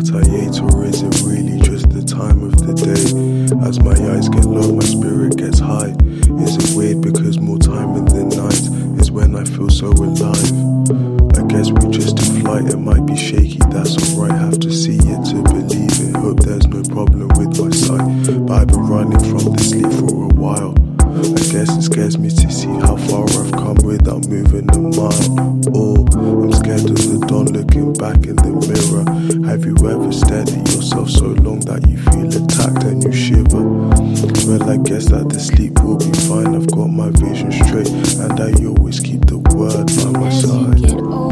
what I ate, or is it really just the time of the day? As my eyes get low, my spirit gets high. Is it weird because more time in the night is when I feel so alive? I guess we're just a flight, it might be shaky, that's alright. Have to see it to believe it. Hope there's no problem with my sight, but I've been running from the sleep for a while. I guess it scares me to see how far I've come without moving a mile. Oh, I'm scared of the dawn looking back in the mirror. Have you ever stared at yourself so long that you feel attacked and you shiver? Well, I guess that the sleep will be fine. I've got my vision straight and I always keep the word by my side.